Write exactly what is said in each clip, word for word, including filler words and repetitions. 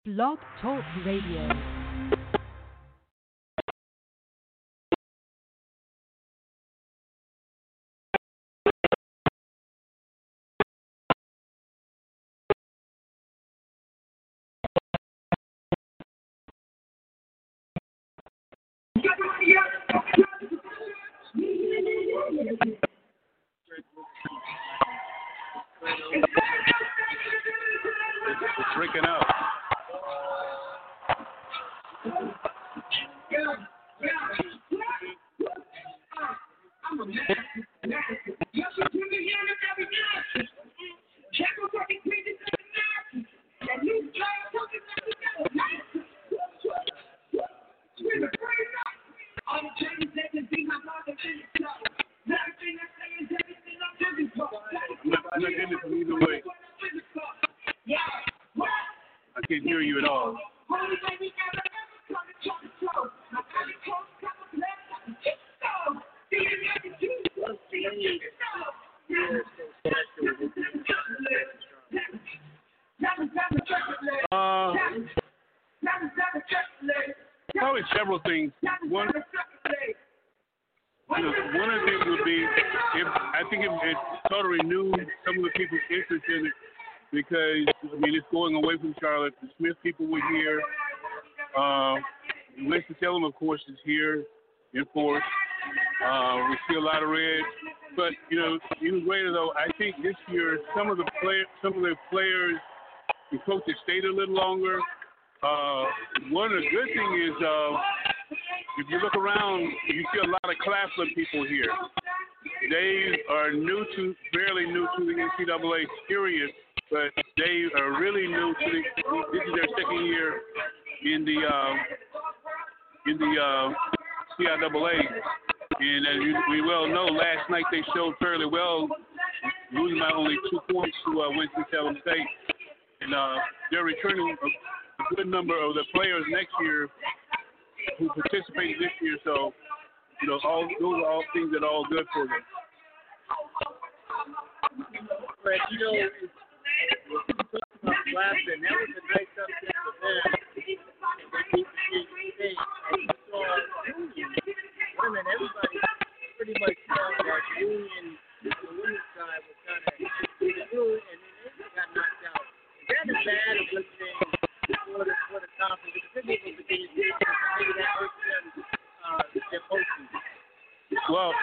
Blog Talk Radio. Breaking up. I'm not getting it from either way. I can't hear you at all. Uh, probably several things. One, you know, one of the things would be, if I think it, it sort of renewed some of the people's interest in it, because I mean it's going away from Charlotte. The Smith people were here. Uh, Winston-Salem, of course, is here in force. Uh, we see a lot of red, but you know, even greater though, I think this year some of the play, some of the players, the coaches stayed a little longer. Uh, one of the good things is, uh, if you look around, you see a lot of Claflin people here. They are new to, fairly new to the N C double A, period, but they are really new to the. This is their second year in the uh, in the uh, C I A A, and as you, we well know, last night they showed fairly well, losing by only two points to uh, Winston-Salem State, and uh, they're returning a, a good number of the players next year who participated this year. So, you know, all those are all things that are all good for them. But you know, about Claflin, that was a nice upset for them. And they beat the state. And you saw Union, women, everybody pretty much saw that Union, the women's side, was kind of good, and then they got knocked out. Is that a bad or good thing for the, for the conference? It's good people to get it. Maybe that hurts them, uh, their postseason. Well,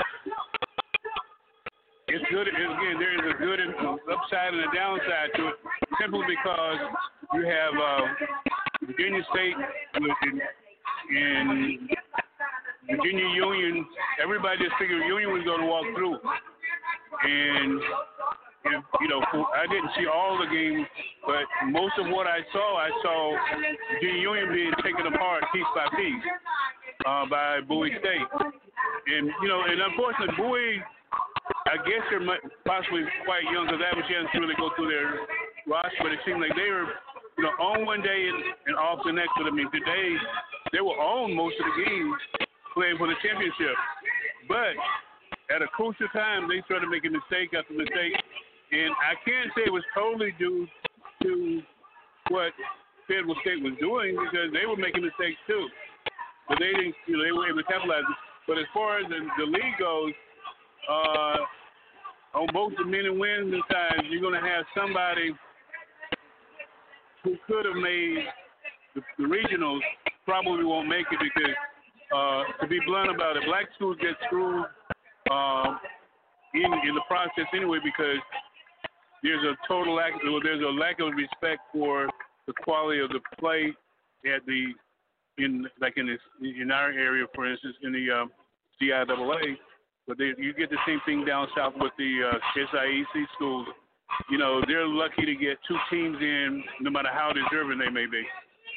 it's good. Again, there is a good upside and a downside to it, simply because you have uh, Virginia State and, and Virginia Union. Everybody just figured Union was going to walk through, and if, you know, I didn't see all the games, but most of what I saw, I saw Virginia Union being taken apart piece by piece uh, by Bowie State, and you know, and unfortunately, Bowie. I guess they're possibly quite young because I haven't chance to really go through their roster, but it seemed like they were, you know, on one day and, and off the next. But I mean, today they were on most of the games playing for the championship. But at a crucial time, they started making mistake after mistake, and I can't say it was totally due to what Federal State was doing, because they were making mistakes too, but they didn't, you know, they were able to capitalize. But as far as the, the league goes, Uh, on both the men and women's sides, you're going to have somebody who could have made the, the regionals probably won't make it, because, uh, to be blunt about it, black schools get screwed uh, in in the process anyway, because there's a total lack, well, there's a lack of respect for the quality of the play at the in like in this in our area, for instance, in the uh, C I A A. But they, you get the same thing down south with the uh, S I E C schools. You know, they're lucky to get two teams in, no matter how deserving they may be.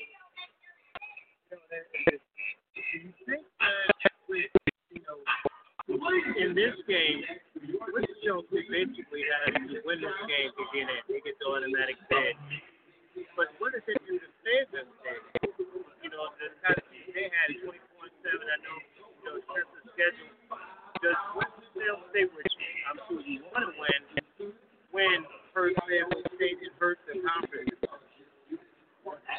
Do you think that with, you know, in this game, Winston basically has to win this game to get in. They get the automatic bid. But what does it do to Fayetteville State? You know, the kind of team they had twenty-four and seven, I know, you know, strength of schedule. Does Winston-Salem State, which I'm sure you want to win, win first Fayetteville State and first the conference?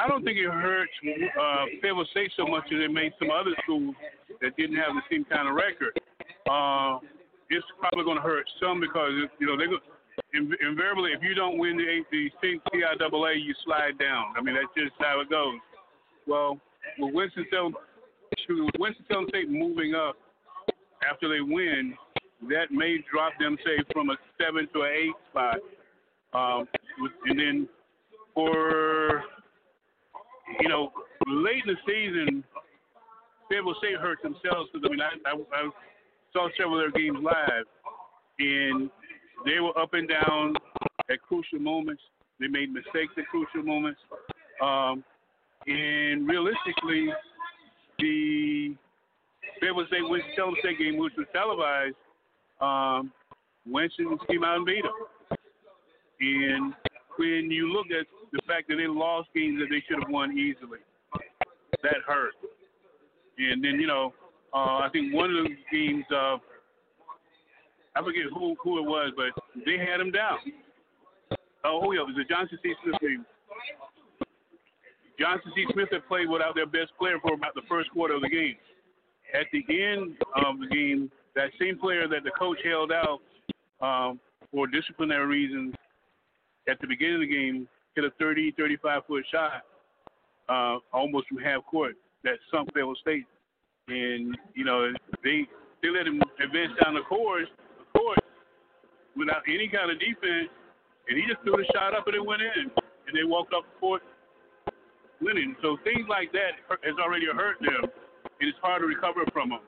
I don't think it hurts uh, Fayetteville State so much as it made some other schools that didn't have the same kind of record. Uh, it's probably going to hurt some because you know they go, invariably if you don't win the the state C I A A, you slide down. I mean that's just how it goes. Well, with Winston-Salem, Winston-Salem State moving up after they win, that may drop them say from a seven to an eight spot, um, and then for you know late in the season, Fayetteville State hurt themselves because I mean I, I, I saw several of their games live, and they were up and down at crucial moments. They made mistakes at crucial moments, um, and realistically, the Fayetteville State Winston-Salem State game, which was televised, um, Winston came out and beat them. And when you look at the fact that they lost games that they should have won easily, that hurt. And then, you know, uh, I think one of the games, uh, I forget who who it was, but they had them down. Oh, yeah, it was the Johnson C. Smith game. Johnson C. Smith had played without their best player for about the first quarter of the game. At the end of the game, that same player that the coach held out um, for disciplinary reasons at the beginning of the game hit a thirty, thirty-five-foot shot uh, almost from half court that sunk Fayetteville State. And, you know, they they let him advance down the court, the court without any kind of defense, and he just threw the shot up and it went in. And they walked off the court winning. So things like that has already hurt them, and it's hard to recover from them.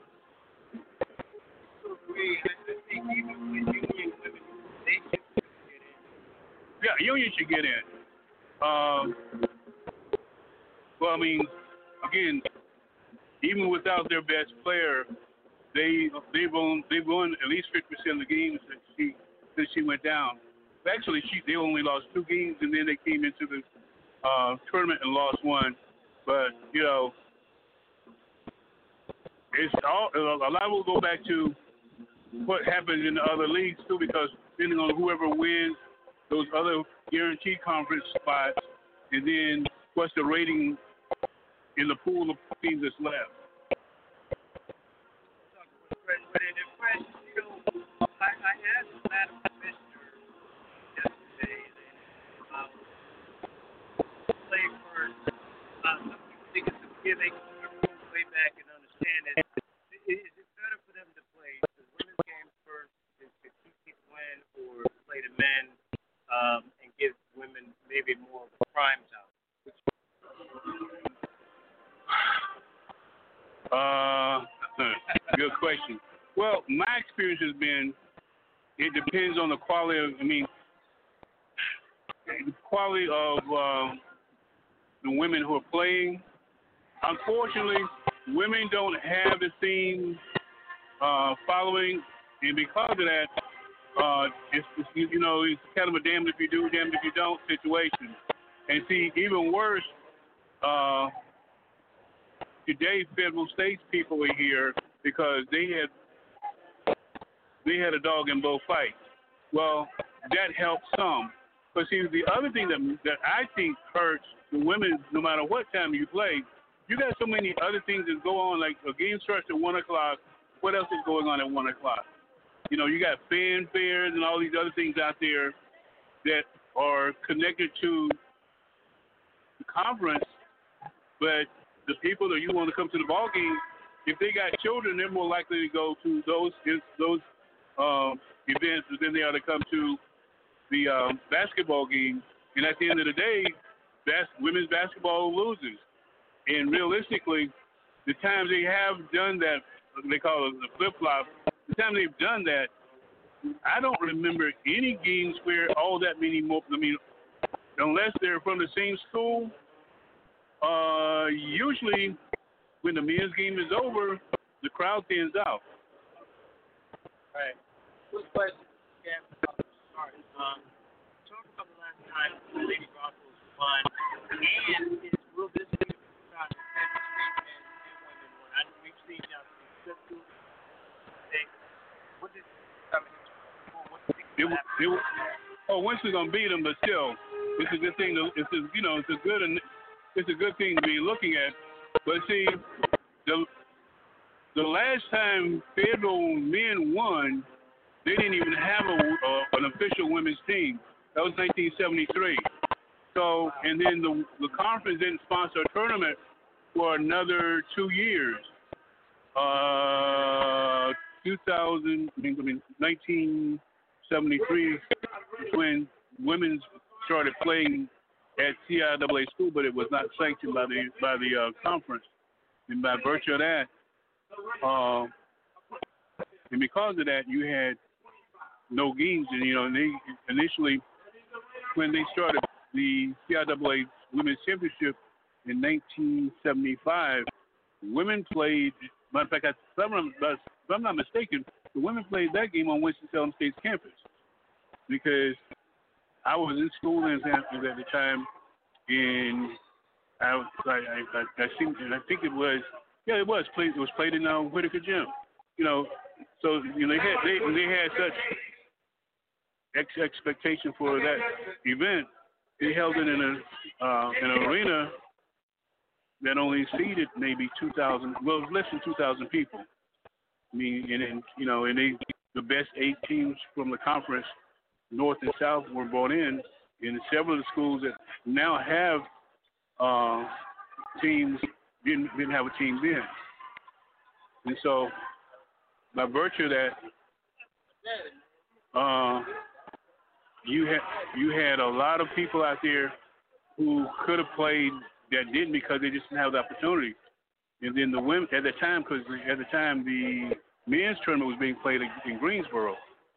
Yeah, Union should get in. Um, well, I mean, again, even without their best player, they they've won they've won at least fifty percent of the games since she since she went down. Actually, she they only lost two games, and then they came into the uh, tournament and lost one. But you know, it's all a lot will go back to what happens in the other leagues too, because depending on whoever wins those other guaranteed conference spots, and then what's the rating in the pool of teams that's left. But in the question, you know, I, I asked Madam Commissioner yesterday about play first. Uh, I think it's a giving way back and understand it. Is it better for them to play the women's game first to keep people in, or play the men um, and give women maybe more prime time? Uh, good question. Well, my experience has been it depends on the quality of, I mean, the quality of uh, the women who are playing. Unfortunately, women don't have the same uh, following, and because of that, uh, it's, it's you know it's kind of a damned if you do, damned if you don't situation. And see, even worse. Uh, Today, Fayetteville State's people were here because they had they had a dog in both fights. Well, that helped some. But see, the other thing that that I think hurts the women, no matter what time you play, you got so many other things that go on. Like a game starts at one o'clock. What else is going on at one o'clock? You know, you got fanfares and all these other things out there that are connected to the conference, but the people that you want to come to the ball game, if they got children, they're more likely to go to those those um, events than they are to come to the um, basketball game. And at the end of the day, bas- women's basketball loses. And realistically, the times they have done that, they call it the flip-flop, the time they've done that, I don't remember any games where all that many more, I mean, unless they're from the same school. Uh, usually, when the men's game is over, the crowd thins out. Right. Quick question, Cam. Sorry. Um, talk about the last time Lady Broncos won, and is, will this be the time to men and women won? I know we've seen y'all flip through. What did I mean? What do you think it, it, Oh, Winston's gonna beat them, but still, it's a good thing. To, it's a, you know, it's a good. it's a good thing to be looking at. But see, the the last time Fayetteville men won, they didn't even have a, uh, an official women's team. That was nineteen seventy-three. So, and then the the conference didn't sponsor a tournament for another two years. Uh, two thousand, I mean, nineteen seventy-three, when women's started playing at C I A A school, but it was not sanctioned by the by the uh, conference. And by virtue of that, uh, and because of that, you had no games. And you know, and they initially, when they started the C I A A Women's Championship in nineteen seventy-five, women played. Matter of fact, if I'm, if I'm not mistaken, the women played that game on Winston-Salem State's campus because I was in school in Hamptons at the time, and I, I, I, I, seem, and I think it was, yeah, it was played. It was played in uh, Whitaker Gym, you know. So you know, they had they, they had such ex- expectation for that event. They held it in a uh, an arena that only seated maybe two thousand, well, less than two thousand people. I mean, and, and you know, and they, the best eight teams from the conference, North and South, were brought in, and several of the schools that now have uh, teams didn't didn't have a team then. And so, by virtue of that, uh, you had you had a lot of people out there who could have played that didn't because they just didn't have the opportunity. And then the women at the time, because at the time the men's tournament was being played in Greensboro,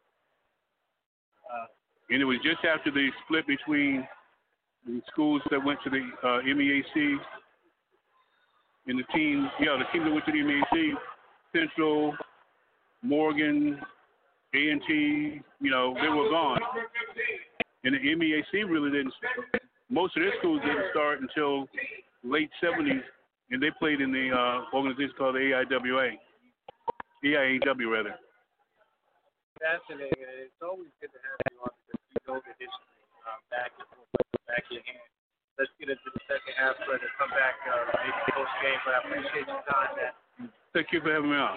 uh, and it was just after the split between the schools that went to the uh, M E A C and the team, yeah, the team that went to the M E A C, Central, Morgan, A and T, you know, they were gone. And the M E A C really didn't. Most of their schools didn't start until late seventies, and they played in the uh, organization called the A I W A, A I A W rather. Fascinating, and it's always good to have you on because you know the history um, back and forth, back in hand. Let's get into the second half, so to come back uh, maybe post game, but I appreciate your time, man. Thank you for having me on.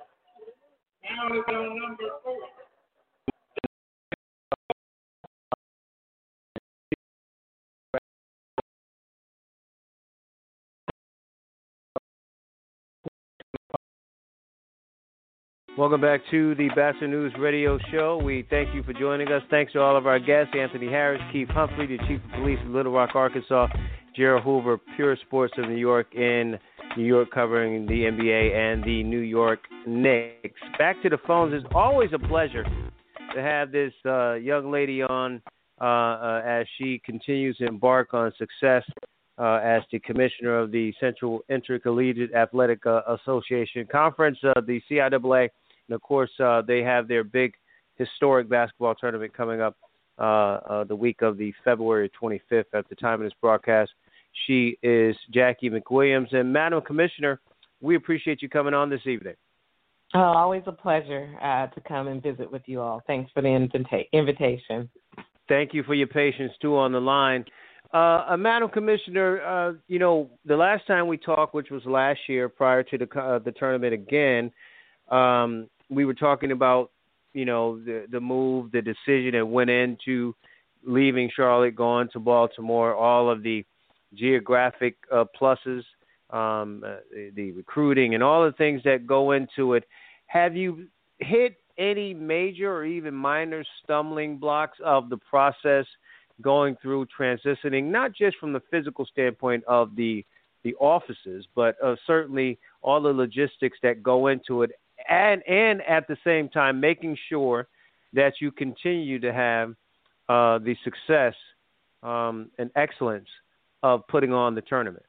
Welcome back to the Bachelor News Radio Show. We thank you for joining us. Thanks to all of our guests, Anthony Harris, Keith Humphrey, the Chief of Police of Little Rock, Arkansas, Gerald Hoover, Pure Sports of New York in New York, covering the N B A and the New York Knicks. Back to the phones. It's always a pleasure to have this uh, young lady on uh, uh, as she continues to embark on success uh, as the commissioner of the Central Intercollegiate Athletic uh, Association Conference, uh, the C I A A. And, of course, uh, they have their big historic basketball tournament coming up uh, uh, the week of the February twenty-fifth at the time of this broadcast. She is Jackie McWilliams. And, Madam Commissioner, we appreciate you coming on this evening. Oh, always a pleasure uh, to come and visit with you all. Thanks for the invita- invitation. Thank you for your patience, too, on the line. Uh, uh, Madam Commissioner, uh, you know, the last time we talked, which was last year prior to the uh, the tournament again, um, we were talking about, you know, the, the move, the decision that went into leaving Charlotte, going to Baltimore, all of the geographic uh, pluses, um, uh, the, the recruiting and all the things that go into it. Have you hit any major or even minor stumbling blocks of the process going through transitioning, not just from the physical standpoint of the the offices, but uh, certainly all the logistics that go into it, and and at the same time making sure that you continue to have uh, the success um, and excellence of putting on the tournament?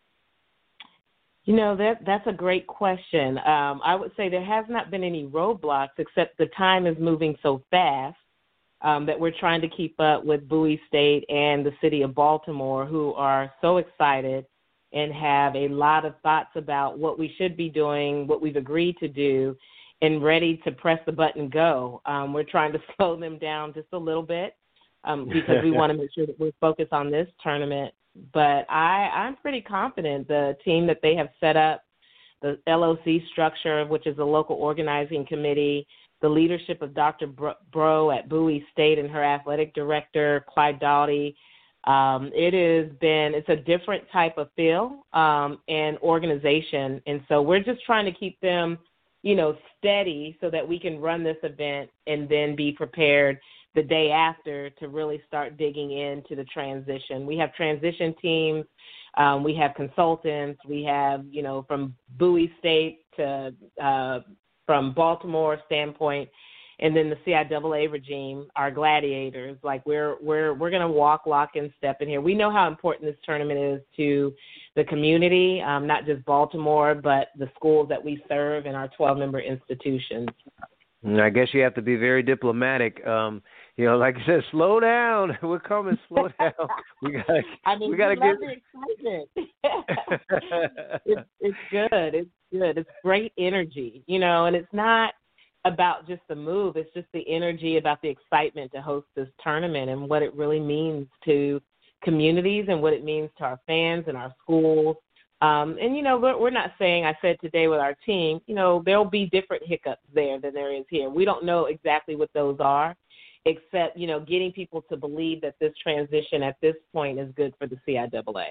You know, that that's a great question. Um, I would say there has not been any roadblocks, except the time is moving so fast um, that we're trying to keep up with Bowie State and the city of Baltimore, who are so excited and have a lot of thoughts about what we should be doing, what we've agreed to do, and ready to press the button and go. Um, we're trying to slow them down just a little bit um, because we want to make sure that we're focused on this tournament But I, I'm pretty confident the team that they have set up, the L O C structure, which is a local organizing committee, the leadership of Doctor Bro at Bowie State and her athletic director, Clyde Doughty. Um, it has been, it's a different type of feel um, and organization. And so we're just trying to keep them, you know, steady so that we can run this event and then be prepared the day after to really start digging into the transition. We have transition teams. Um, we have consultants. We have, you know, from Bowie State to uh, from Baltimore standpoint, and then the C I A A regime, our gladiators. Like we're we're we're going to walk, lock, and step in here. We know how important this tournament is to the community, um, not just Baltimore, but the schools that we serve and our twelve-member institutions. I guess you have to be very diplomatic. Um, you know, like I said, slow down. We're coming. Slow down. We gotta. I mean, we gotta we love get the excitement. it's, it's good. It's good. It's great energy, you know, and it's not about just the move. It's just the energy about the excitement to host this tournament and what it really means to communities and what it means to our fans and our schools. Um, and, you know, we're, we're not saying, I said today with our team, you know, there'll be different hiccups there than there is here. We don't know exactly what those are, except, you know, getting people to believe that this transition at this point is good for the C I A A.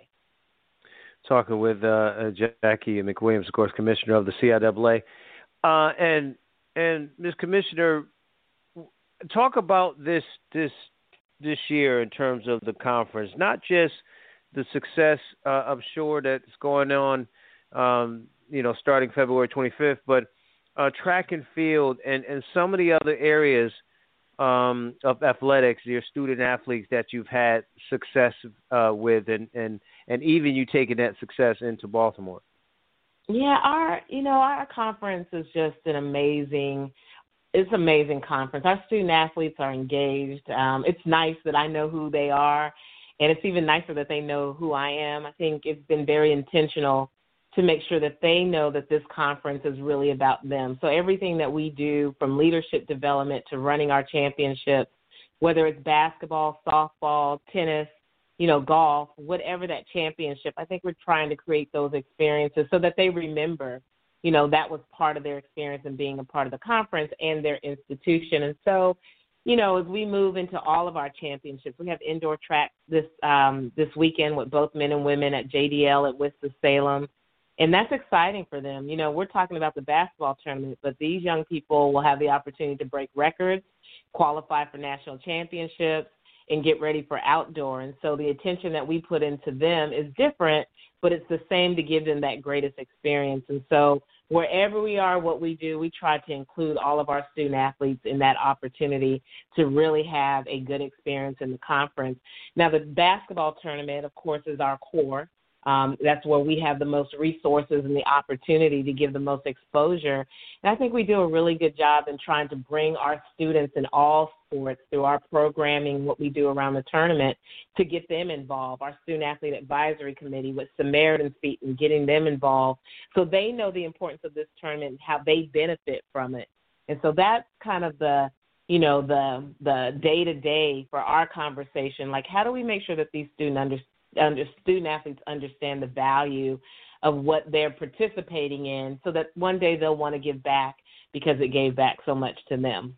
Talking with uh, Jackie McWilliams, of course, Commissioner of the C I A A. Uh, and, and Miz Commissioner, talk about this this this year in terms of the conference, not just the success, uh, I'm sure, that's going on, um, you know, starting February twenty-fifth, but uh, track and field and, and some of the other areas um, of athletics, your student athletes that you've had success uh, with, and, and, and even you taking that success into Baltimore. Yeah, our you know our conference is just an amazing. It's an amazing conference. Our student athletes are engaged. Um, it's nice that I know who they are. And it's even nicer that they know who I am. I think it's been very intentional to make sure that they know that this conference is really about them. So everything that we do, from leadership development to running our championships, whether it's basketball, softball, tennis, you know, golf, whatever that championship, I think we're trying to create those experiences so that they remember, you know, that was part of their experience in being a part of the conference and their institution. And so, you know, as we move into all of our championships, we have indoor track this um, this weekend with both men and women at J D L at Winston-Salem, and that's exciting for them. You know, we're talking about the basketball tournament, but these young people will have the opportunity to break records, qualify for national championships, and get ready for outdoor. And so the attention that we put into them is different, but it's the same to give them that greatest experience. And so wherever we are, what we do, we try to include all of our student athletes in that opportunity to really have a good experience in the conference. Now, the basketball tournament, of course, is our core. Um, that's where we have the most resources and the opportunity to give the most exposure. And I think we do a really good job in trying to bring our students in all sports through our programming, what we do around the tournament, to get them involved. Our Student Athlete Advisory Committee with Samaritan's Feet and getting them involved so they know the importance of this tournament and how they benefit from it. And so that's kind of the, you know, the the day-to-day for our conversation. Like, how do we make sure that these student under, under, student athletes understand the value of what they're participating in so that one day they'll want to give back because it gave back so much to them.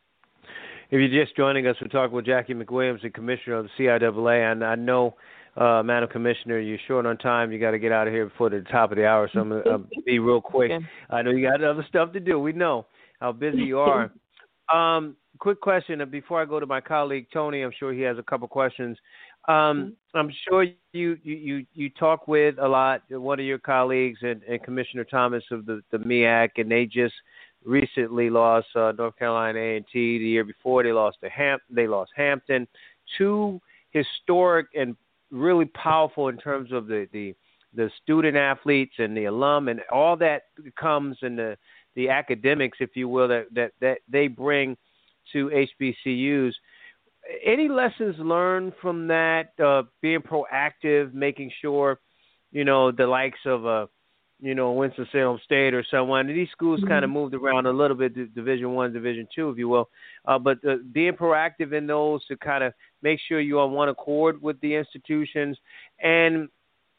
If you're just joining us, we're talking with Jackie McWilliams, the Commissioner of the C I A A, and I know, uh, Madam Commissioner, you're short on time. You got to get out of here before the top of the hour, so I'm going to be real quick. I know you got other stuff to do. We know how busy you are. Um, quick question before I go to my colleague, Tony. I'm sure he has a couple questions. Um, I'm sure you, you, you, you talk with a lot, one of your colleagues and, and Commissioner Thomas of the, the M E A C, and they just recently lost uh, North Carolina A and T. The year before, they lost to Ham- they lost Hampton. Two historic and really powerful in terms of the, the, the student athletes and the alum and all that comes in the, the academics, if you will, that, that, that they bring to H B C Us. Any lessons learned from that, uh, being proactive, making sure, you know, the likes of a you know, Winston-Salem State or someone. These schools mm-hmm. kind of moved around a little bit, Division One, Division Two, if you will. Uh, but uh, being proactive in those to kind of make sure you're on one accord with the institutions. And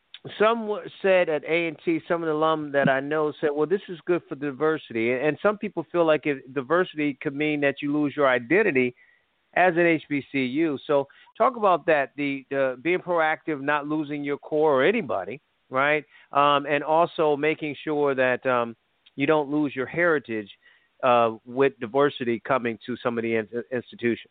some said at A and T, some of the alum that I know said, well, this is good for diversity. And some people feel like if diversity could mean that you lose your identity as an H B C U. So talk about that, the, the being proactive, not losing your core or anybody, right? Um, and also making sure that um, you don't lose your heritage uh, with diversity coming to some of the in- institutions.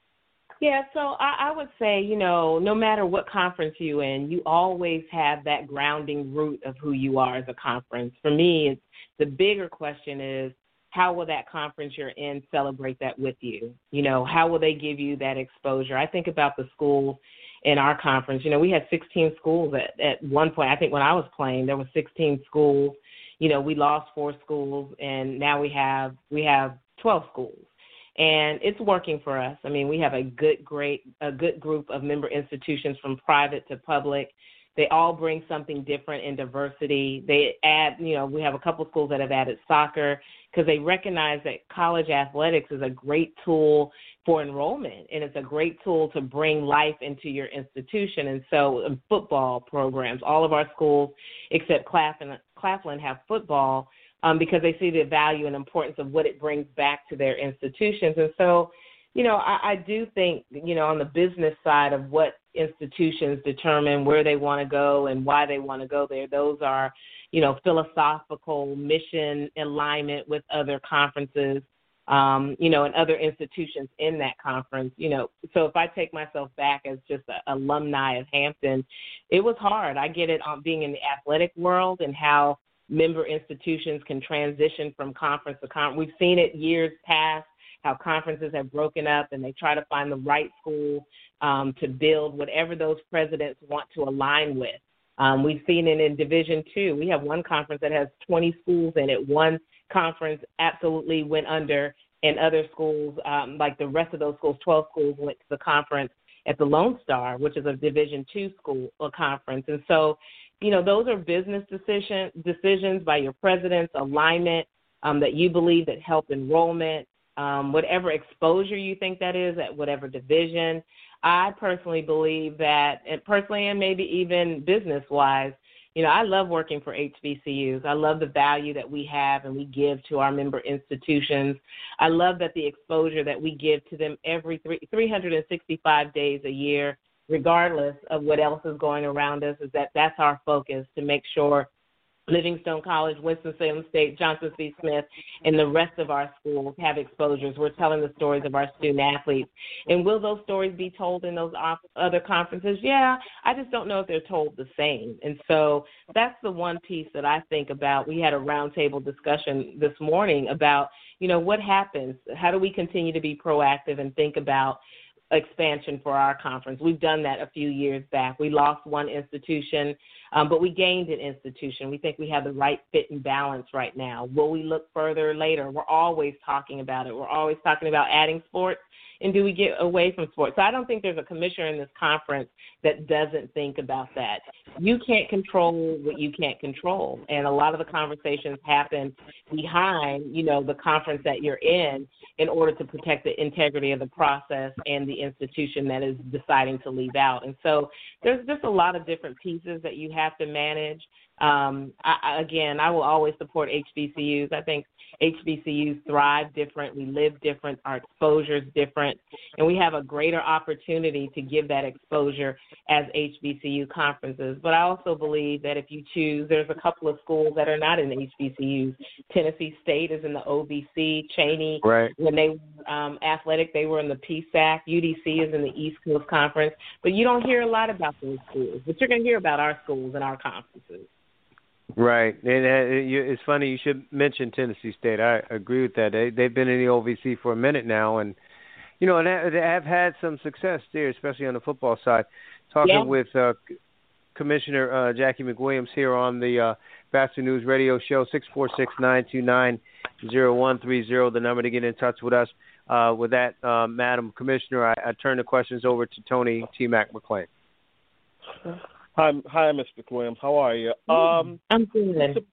Yeah, so I, I would say, you know, no matter what conference you're in, you always have that grounding root of who you are as a conference. For me, it's, the bigger question is, how will that conference you're in celebrate that with you? You know, how will they give you that exposure? I think about the schools in our conference. You know, we had sixteen schools at, at one point. I think when I was playing, there were sixteen schools. You know, we lost four schools, and now we have we have twelve schools. And it's working for us. I mean, we have a good, great, a good group of member institutions from private to public. They all bring something different in diversity. They add, you know, we have a couple schools that have added soccer because they recognize that college athletics is a great tool for enrollment, and it's a great tool to bring life into your institution. And so um, football programs, all of our schools except Claflin, Claflin have football, Um, because they see the value and importance of what it brings back to their institutions. And so, you know, I, I do think, you know, on the business side of what institutions determine where they want to go and why they want to go there, those are, you know, philosophical mission alignment with other conferences, um, you know, and other institutions in that conference. You know, so if I take myself back as just an alumni of Hampton, it was hard. I get it on being in the athletic world and how member institutions can transition from conference to conference. We've seen it years past, how conferences have broken up and they try to find the right school um, to build whatever those presidents want to align with. Um, we've seen it in Division Two. We have one conference that has twenty schools in it. One conference absolutely went under, and other schools, um, like the rest of those schools, twelve schools, went to the conference at the Lone Star, which is a Division Two school or conference. And so, you know, those are business decision, decisions by your president's alignment um, that you believe that help enrollment, um, whatever exposure you think that is at whatever division. I personally believe that, and personally and maybe even business-wise, you know, I love working for H B C Us. I love the value that we have and we give to our member institutions. I love that the exposure that we give to them every three, three hundred sixty-five days a year, regardless of what else is going around us, is that that's our focus, to make sure Livingstone College, Winston-Salem State, Johnson C. Smith, and the rest of our schools have exposures. We're telling the stories of our student athletes. And will those stories be told in those other conferences? Yeah, I just don't know if they're told the same. And so that's the one piece that I think about. We had a roundtable discussion this morning about, you know, what happens? How do we continue to be proactive and think about expansion for our conference? We've done that a few years back. We lost one institution, um, but we gained an institution. We think we have the right fit and balance right now. Will we look further later? We're always talking about it. We're always talking about adding sports, and do we get away from sports? So I don't think there's a commissioner in this conference that doesn't think about that. You can't control what you can't control, and a lot of the conversations happen behind, you know, the conference that you're in in order to protect the integrity of the process and the institution that is deciding to leave out. And so there's just a lot of different pieces that you have to manage. Um, I, again, I will always support H B C Us. I think H B C Us thrive different. We live different. Our exposure is different. And we have a greater opportunity to give that exposure as H B C U conferences. But I also believe that if you choose, there's a couple of schools that are not in H B C Us. Tennessee State is in the O V C. Cheney, right. When they were um, athletic, they were in the P S A C. U D C is in the East Coast Conference. But you don't hear a lot about those schools. But you're going to hear about our schools and our conferences. Right. And uh, it's funny you should mention Tennessee State. I agree with that. They, they've been in the O V C for a minute now, and, you know, and they have had some success there, especially on the football side. Talking yeah. with uh, Commissioner uh, Jackie McWilliams here on the uh, Vassar News Radio Show, six four six, nine two nine, zero one three zero, the number to get in touch with us. Uh, with that, uh, Madam Commissioner, I, I turn the questions over to Tony T. Mac McClain. Hi, hi, Mister McWilliams. How are you? Um, I'm good.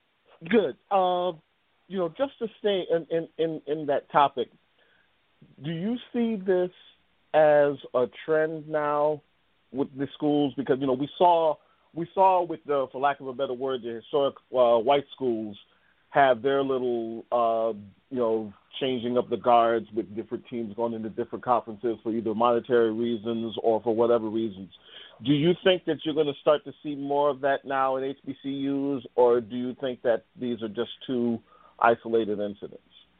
Good. Uh, you know, just to stay in, in, in, in that topic, do you see this as a trend now with the schools? Because, you know, we saw we saw with the, for lack of a better word, the historic uh, white schools have their little, uh, you know, changing up the guards with different teams going into different conferences for either monetary reasons or for whatever reasons. Do you think that you're going to start to see more of that now in H B C Us, or do you think that these are just two isolated incidents?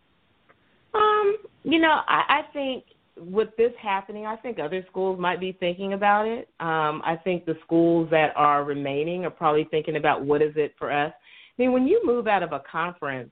Um, you know, I, I think with this happening, I think other schools might be thinking about it. Um, I think the schools that are remaining are probably thinking about what is it for us. I mean, when you move out of a conference,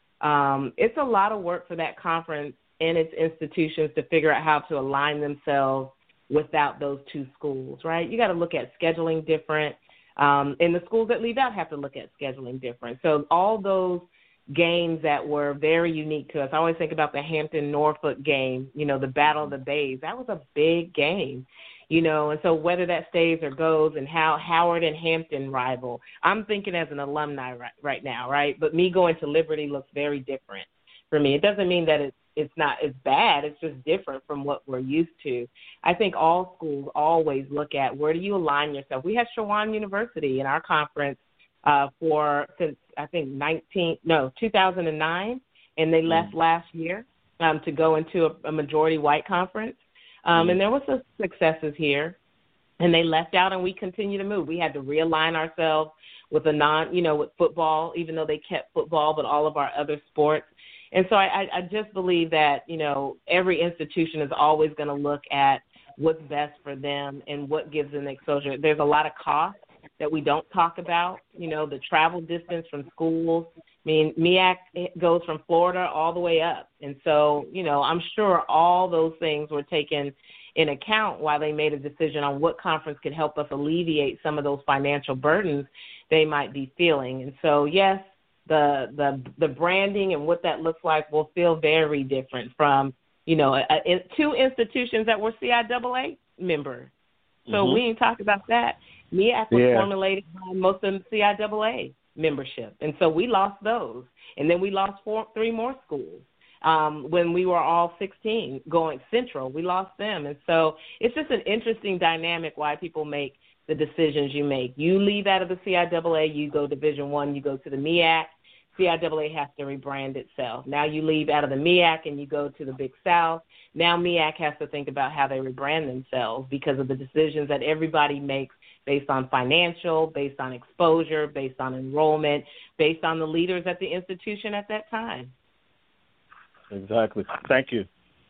um, it's a lot of work for that conference and its institutions to figure out how to align themselves without those two schools, right? You got to look at scheduling different, um, and the schools that leave out have to look at scheduling different. So all those games that were very unique to us, I always think about the Hampton-Norfolk game, you know, the Battle of the Bays. That was a big game, you know, and so whether that stays or goes and how Howard and Hampton rival, I'm thinking as an alumni right, right now, right? But me going to Liberty looks very different for me. It doesn't mean that it's it's not as bad. It's just different from what we're used to. I think all schools always look at where do you align yourself. We had Shawan University in our conference uh, for since I think nineteen no two thousand nine, and they left mm. last year um, to go into a, a majority white conference. Um, mm. And there was some successes here, and they left out, and we continue to move. We had to realign ourselves with a non, you know, with football, even though they kept football, but all of our other sports. And so I, I just believe that, you know, every institution is always going to look at what's best for them and what gives them exposure. There's a lot of costs that we don't talk about, you know, the travel distance from schools. I mean, M E A C goes from Florida all the way up. And so, you know, I'm sure all those things were taken in account while they made a decision on what conference could help us alleviate some of those financial burdens they might be feeling. And so, yes, the the the branding and what that looks like will feel very different from, you know, a, a, two institutions that were C I A A members. So mm-hmm. we ain't talked about that. M E A C was yeah. formulated by most of the C I A A membership, and so we lost those. And then we lost four, three more schools um, when we were all sixteen going Central. We lost them. And so it's just an interesting dynamic why people make the decisions you make. You leave out of the C I A A, you go Division One, you go to the M E A C. C I A A has to rebrand itself. Now you leave out of the M E A C and you go to the Big South. Now M E A C has to think about how they rebrand themselves because of the decisions that everybody makes based on financial, based on exposure, based on enrollment, based on the leaders at the institution at that time. Exactly. Thank you.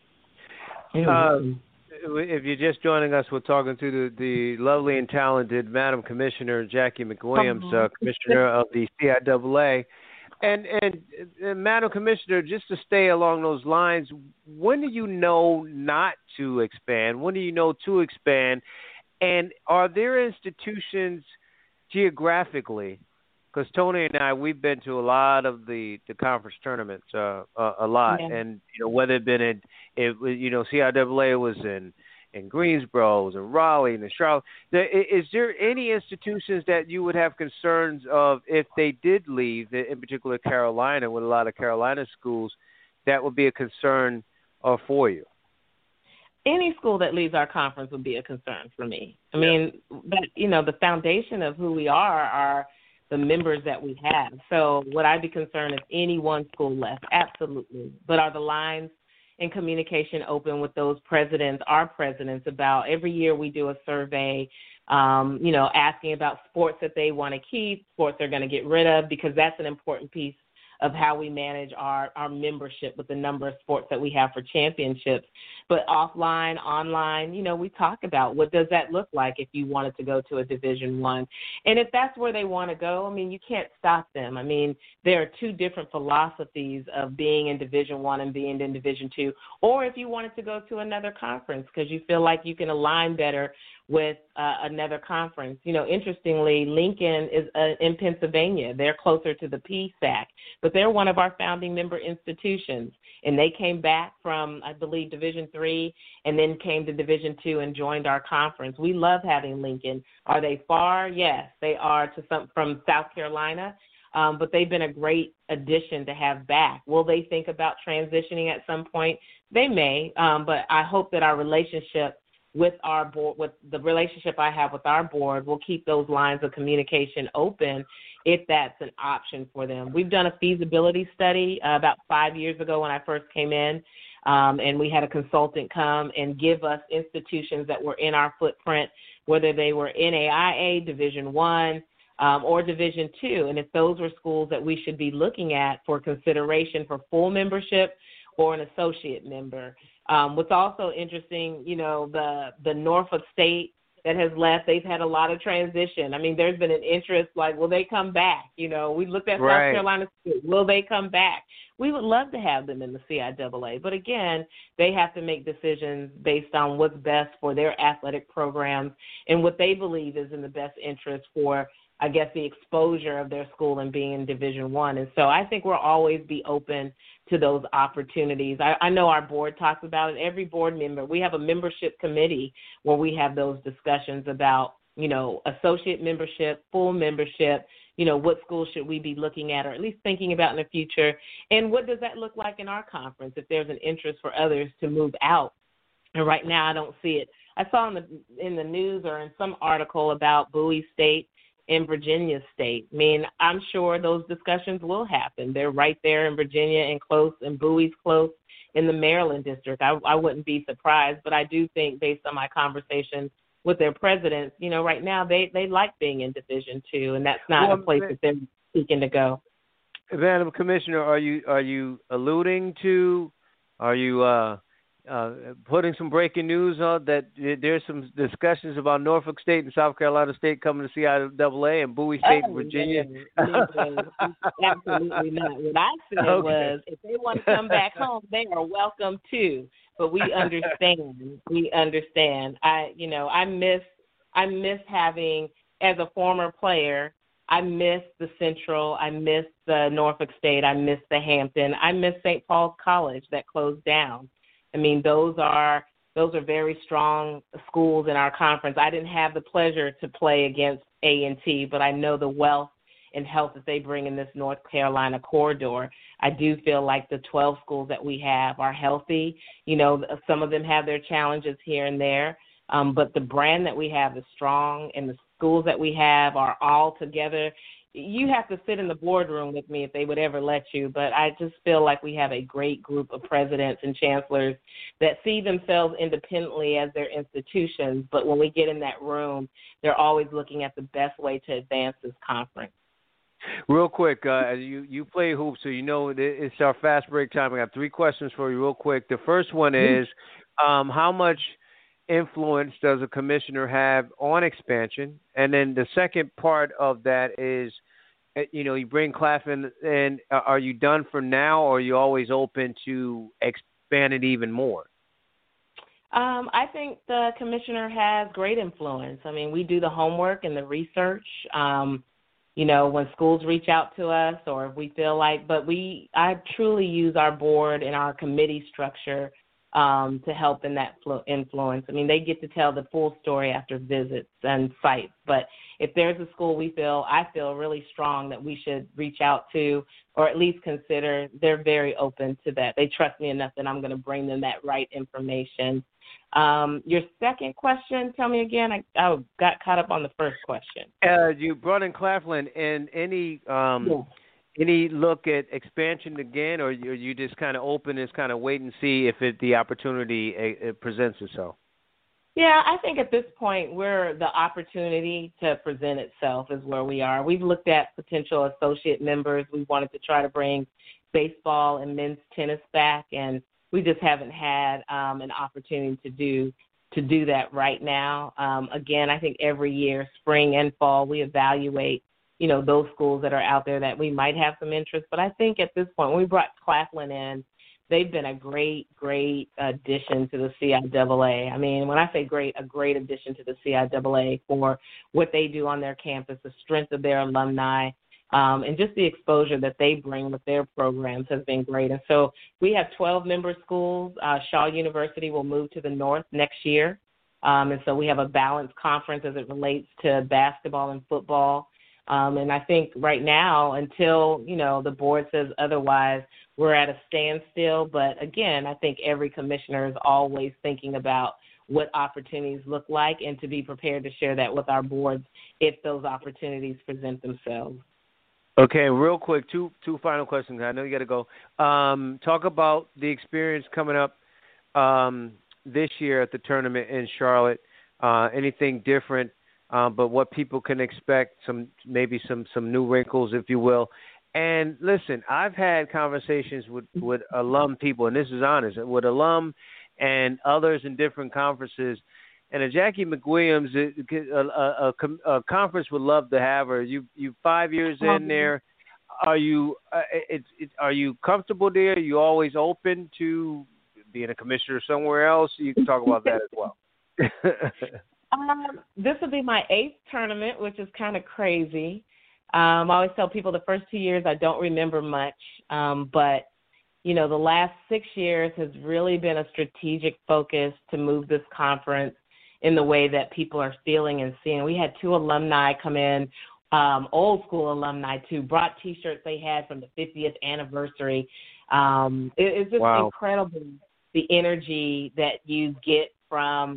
Uh, if you're just joining us, we're talking to the, the lovely and talented Madam Commissioner Jackie McWilliams, uh, Commissioner of the C I A A. And, and, and Madam Commissioner, just to stay along those lines, when do you know not to expand? When do you know to expand? And are there institutions geographically? Because Tony and I, we've been to a lot of the, the conference tournaments, uh, a, a lot. Yeah. And, you know, whether it been in, it, you know, C I A A was in, in Greensboro, and Raleigh, and Charlotte. Is there any institutions that you would have concerns of if they did leave, in particular Carolina, with a lot of Carolina schools, that would be a concern uh, for you? Any school that leaves our conference would be a concern for me. I yeah. mean, but, you know, the foundation of who we are are the members that we have. So would I be concerned if any one school left? Absolutely. But are the lines and communication open with those presidents, our presidents, about every year we do a survey, um, you know, asking about sports that they want to keep, sports they're going to get rid of, because that's an important piece of how we manage our, our membership with the number of sports that we have for championships. But offline, online, you know, we talk about what does that look like if you wanted to go to a Division One. And if that's where they want to go, I mean, you can't stop them. I mean, there are two different philosophies of being in Division One and being in Division Two. Or if you wanted to go to another conference because you feel like you can align better with uh, another conference. You know, interestingly, Lincoln is uh, in Pennsylvania. They're closer to the P S A C, but they're one of our founding member institutions. And they came back from, I believe, Division Three, and then came to Division Two and joined our conference. We love having Lincoln. Are they far? Yes, they are to some from South Carolina. Um, but they've been a great addition to have back. Will they think about transitioning at some point? They may, um, but I hope that our relationship with our board, with the relationship I have with our board, will keep those lines of communication open if that's an option for them. We've done a feasibility study uh, about five years ago when I first came in, um, and we had a consultant come and give us institutions that were in our footprint, whether they were N A I A, Division One, um, or Division Two, and if those were schools that we should be looking at for consideration for full membership or an associate member. Um, what's also interesting, you know, the the Norfolk State that has left, they've had a lot of transition. I mean, there's been an interest like, will they come back? You know, we looked at Right. South Carolina State. Will they come back? We would love to have them in the C I A A, but again, they have to make decisions based on what's best for their athletic programs and what they believe is in the best interest for, I guess, the exposure of their school and being in Division One. And so I think we'll always be open to those opportunities. I, I know our board talks about it. Every board member, we have a membership committee where we have those discussions about, you know, associate membership, full membership, you know, what schools should we be looking at or at least thinking about in the future, and what does that look like in our conference if there's an interest for others to move out. And right now I don't see it. I saw in the in the news or in some article about Bowie State in Virginia State. I mean, I'm sure those discussions will happen. They're right there in Virginia and close, and Bowie's close in the Maryland district. I, I wouldn't be surprised, but I do think based on my conversation with their presidents, you know, right now they, they like being in Division Two, and that's not well, a place that they're seeking to go. Madam Commissioner, are you are you alluding to, are you uh, uh, putting some breaking news on that there's some discussions about Norfolk State and South Carolina State coming to C I A A and Bowie State oh, and Virginia? No, no, absolutely not. What I said okay. was if they want to come back home, they are welcome too. But we understand. we understand. I, you know, I miss, I miss having, as a former player, I miss the Central. I miss the Norfolk State. I miss the Hampton. I miss Saint Paul's College that closed down. I mean, those are those are very strong schools in our conference. I didn't have the pleasure to play against A and T, but I know the wealth and health that they bring in this North Carolina corridor. I do feel like the twelve schools that we have are healthy. You know, some of them have their challenges here and there, um, but the brand that we have is strong, and the schools that we have are all together. You have to sit in the boardroom with me if they would ever let you, but I just feel like we have a great group of presidents and chancellors that see themselves independently as their institutions, but when we get in that room, they're always looking at the best way to advance this conference. Real quick, uh, you you play hoops, so you know it's our fast break time. I got three questions for you real quick. The first one is, um, how much influence does a commissioner have on expansion? And then the second part of that is, you know, you bring Claflin in. Are you done for now, or are you always open to expand it even more? Um, I think the commissioner has great influence. I mean, we do the homework and the research. Um, you know, when schools reach out to us or if we feel like, but we, I truly use our board and our committee structure um, to help in that influence. I mean, they get to tell the full story after visits and sites, but if there's a school we feel, I feel really strong that we should reach out to or at least consider, they're very open to that. They trust me enough that I'm going to bring them that right information. Um, your second question, tell me again. I, I got caught up on the first question. Uh, you brought in Claflin, and any um, yeah. any look at expansion again, or you you just kind of open and kind of wait and see if it, the opportunity uh, it presents itself? Yeah, I think at this point we're the opportunity to present itself is where we are. We've looked at potential associate members. We wanted to try to bring baseball and men's tennis back, and we just haven't had um, an opportunity to do to do that right now. Um, again, I think every year, spring and fall, we evaluate, you know, those schools that are out there that we might have some interest. But I think at this point, when we brought Claflin in, they've been a great, great addition to the C I A A. I mean, when I say great, a great addition to the C I A A for what they do on their campus, the strength of their alumni, Um, and just the exposure that they bring with their programs has been great. And so we have twelve member schools. Uh, Shaw University will move to the north next year. Um, and so we have a balanced conference as it relates to basketball and football. Um, and I think right now, until, you know, the board says otherwise, we're at a standstill. But again, I think every commissioner is always thinking about what opportunities look like and to be prepared to share that with our boards if those opportunities present themselves. Okay, real quick, two two final questions. I know you got to go. Um, talk about the experience coming up um, this year at the tournament in Charlotte. Uh, anything different, uh, but what people can expect, some maybe some, some new wrinkles, if you will. And listen, I've had conversations with, with alum people, and this is honest, with alum and others in different conferences. And a Jackie McWilliams, a, a, a, a conference would love to have her. You, you five years in there. Are you, uh, it, it, are you comfortable there? Are you always open to being a commissioner somewhere else? You can talk about that as well. um, this will be my eighth tournament, which is kind of crazy. Um, I always tell people the first two years I don't remember much, um, but you know, the last six years has really been a strategic focus to move this conference in the way that people are feeling and seeing. We had two alumni come in, um, old school alumni too, brought T-shirts they had from the fiftieth anniversary. Um, it, it's just wow. incredible the energy that you get from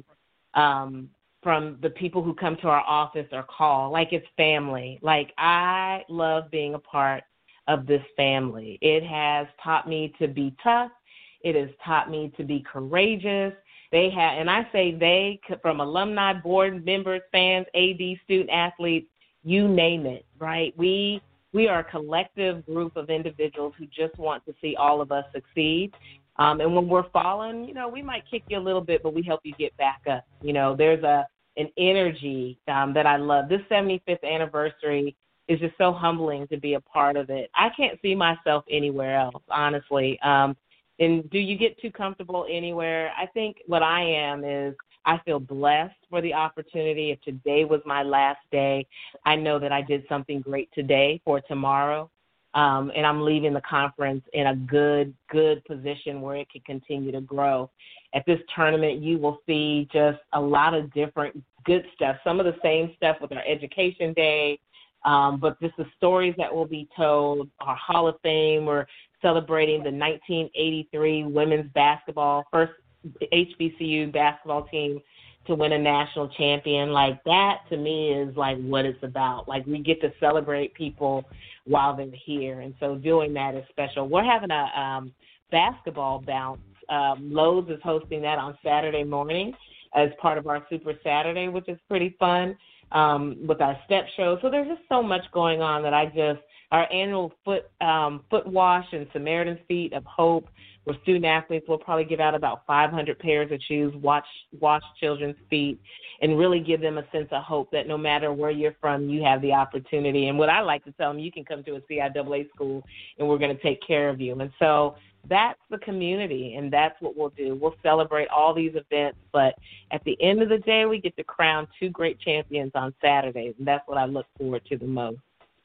um, from the people who come to our office or call. Like it's family. Like I love being a part of this family. It has taught me to be tough. It has taught me to be courageous. They have, and I say they, from alumni, board members, fans, A D, student athletes, you name it, right? We we are a collective group of individuals who just want to see all of us succeed. Um, and when we're falling, you know, we might kick you a little bit, but we help you get back up. You know, there's a an energy um, that I love. This seventy-fifth anniversary is just so humbling to be a part of it. I can't see myself anywhere else, honestly. Um, and do you get too comfortable anywhere? I think what I am is I feel blessed for the opportunity. If today was my last day, I know that I did something great today for tomorrow. Um, and I'm leaving the conference in a good, good position where it can continue to grow. At this tournament, you will see just a lot of different good stuff, some of the same stuff with our education day, Um, but just the stories that will be told, our Hall of Fame, we're celebrating the nineteen eighty-three women's basketball, first H B C U basketball team to win a national champion. Like that, to me, is like what it's about. Like we get to celebrate people while they're here. And so doing that is special. We're having a um, basketball bounce. Um, Lowe's is hosting that on Saturday morning as part of our Super Saturday, which is pretty fun. Um, with our step show. So there's just so much going on that I just, our annual foot um, foot wash and Samaritan's Feet of Hope, where student athletes will probably give out about five hundred pairs of shoes, wash, wash children's feet, and really give them a sense of hope that no matter where you're from, you have the opportunity. And what I like to tell them, you can come to a C I A A school and we're going to take care of you. And so that's the community, and that's what we'll do. We'll celebrate all these events, but at the end of the day, we get to crown two great champions on Saturdays, and that's what I look forward to the most.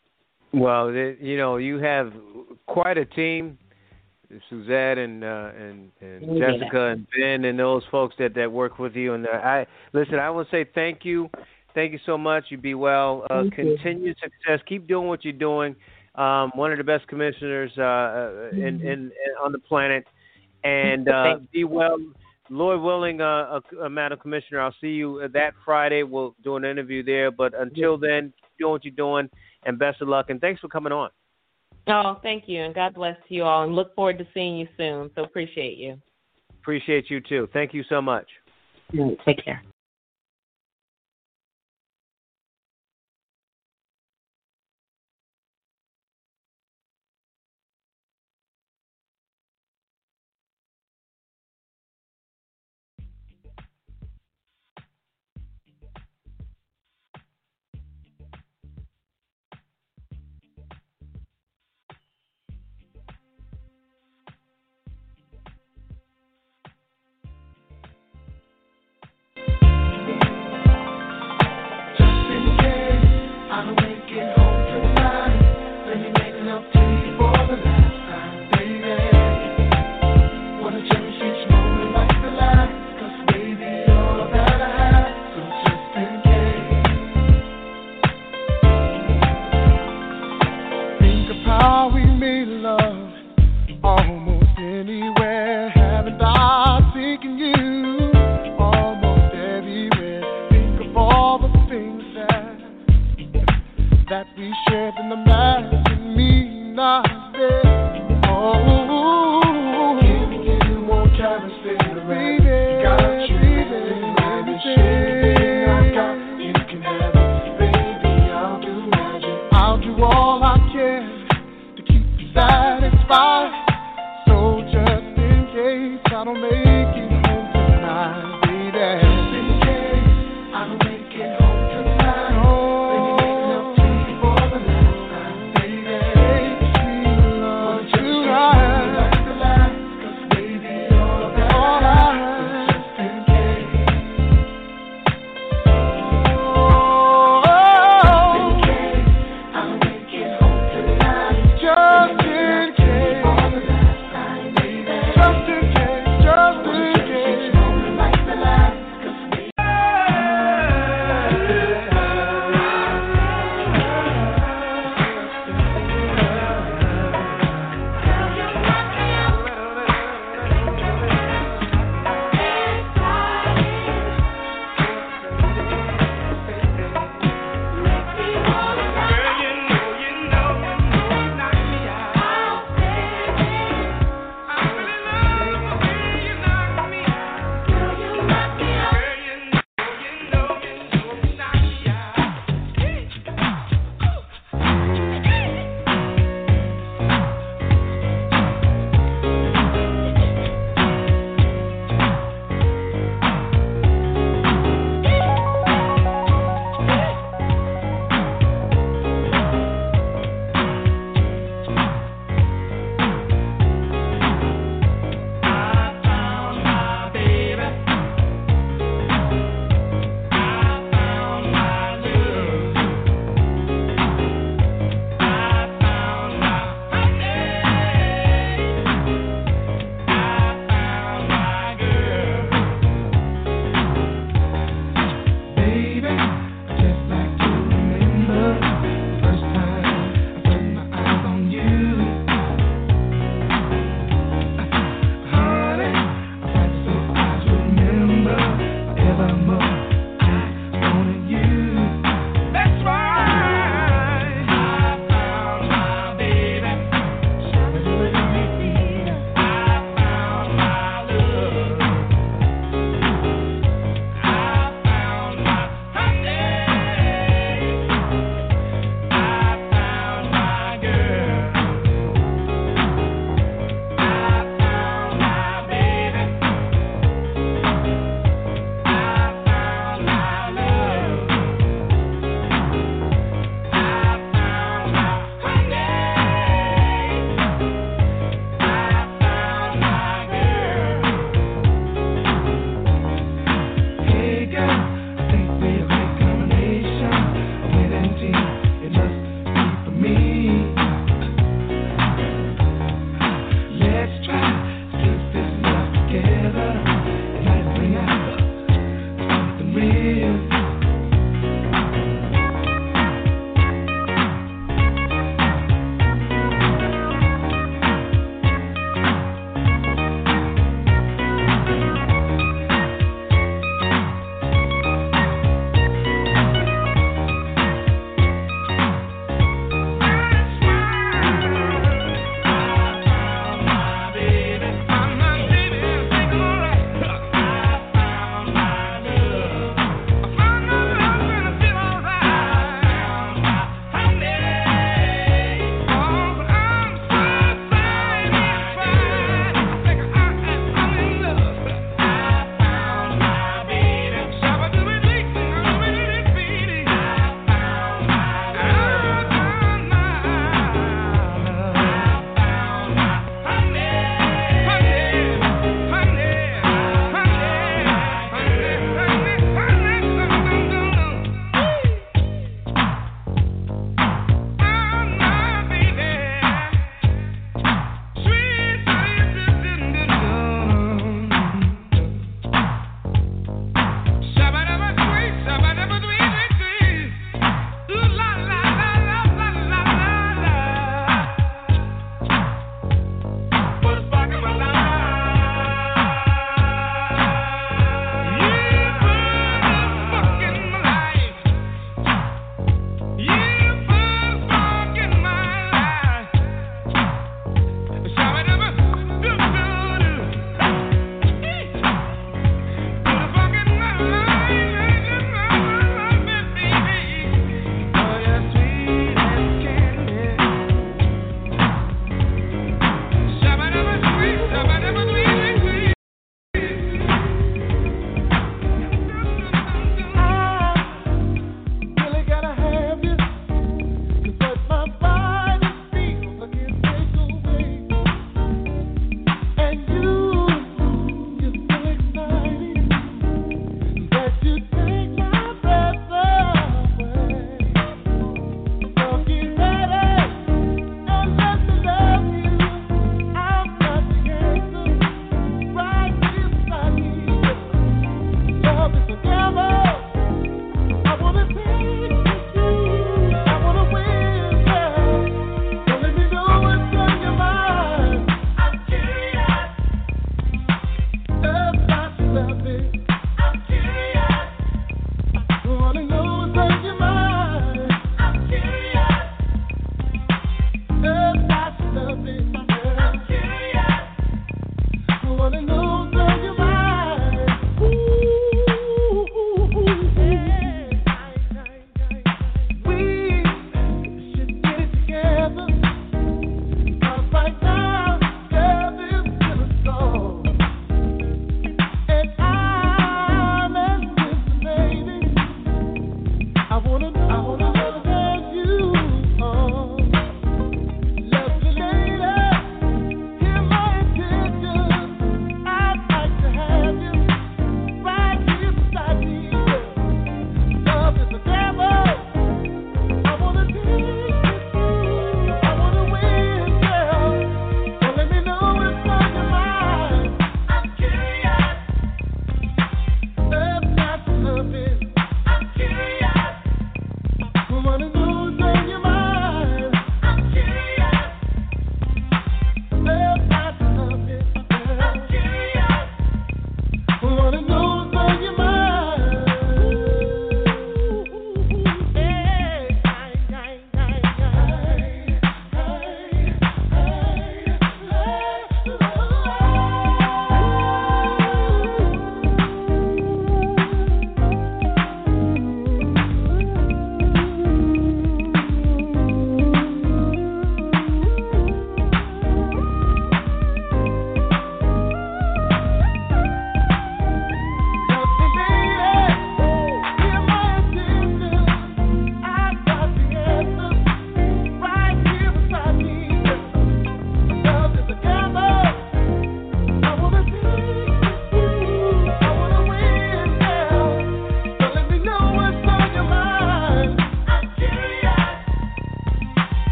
Well, you know, you have quite a team, Suzette and uh, and, and Yeah. Jessica and Ben and those folks that, that work with you. And uh, I listen, I will say thank you. Thank you so much. You be well. Uh, continued success. Keep doing what you're doing. Um, one of the best commissioners uh, in, in, in on the planet, and uh, be well. Lord willing, uh, uh, Madam Commissioner, I'll see you that Friday. We'll do an interview there. But until then, keep doing what you're doing, and best of luck. And thanks for coming on. Oh, thank you, and God bless you all, and look forward to seeing you soon. So appreciate you. Appreciate you too. Thank you so much. Take care. Think of how we made love almost anywhere. Haven't I taken you almost everywhere? Think of all the things that that we shared in the imagine me not there. Oh, giving you more time to stay around. Got you, everything I got, you can have it, baby. I'll do magic. I'll do all I can to keep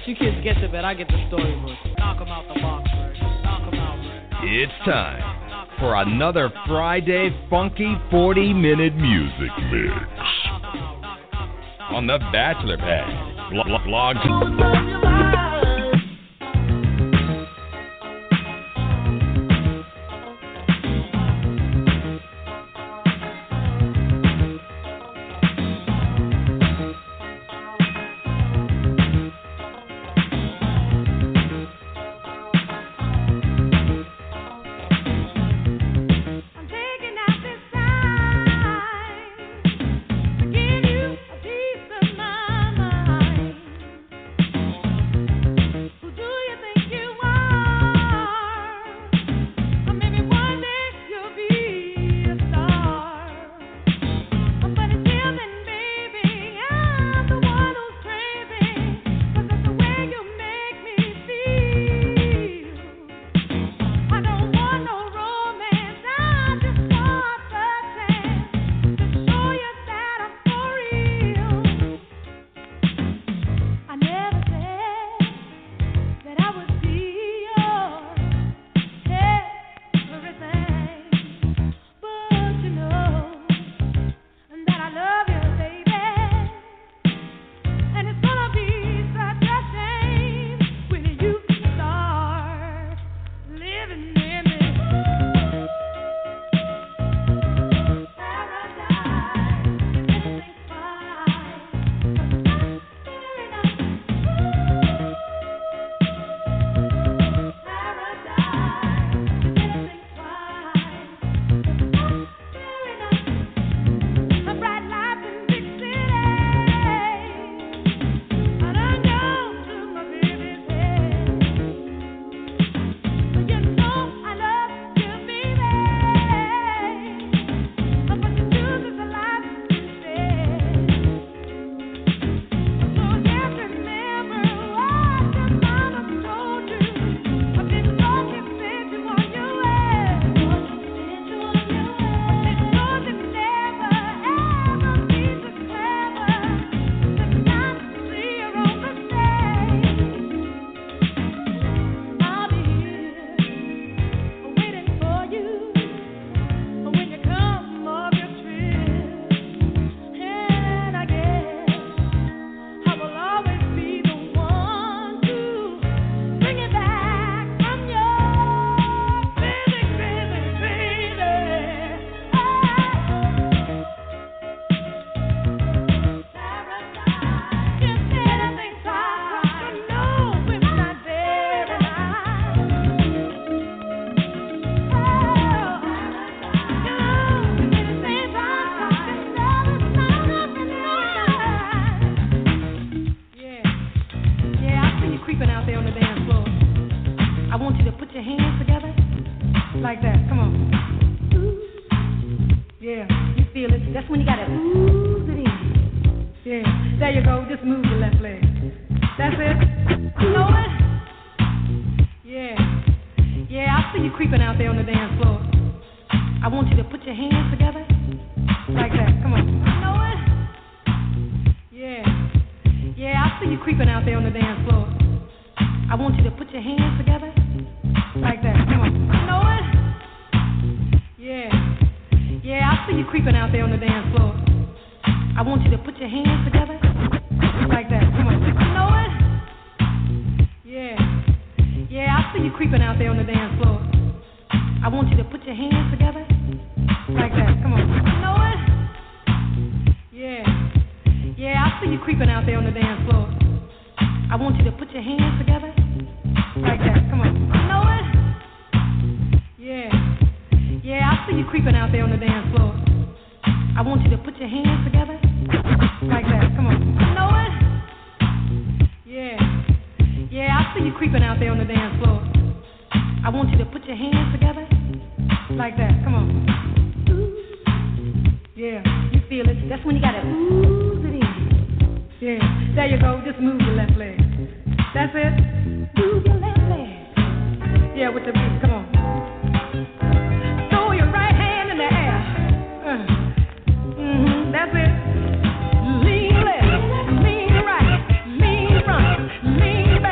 You kids get to bed. I get the storybook. Knock 'em out the box, Bird. Knock 'em out, Bird. It's time for another Friday funky forty-minute music mix on the Bachelor Pad. Blog. blog. Lean left, lean right, lean front, lean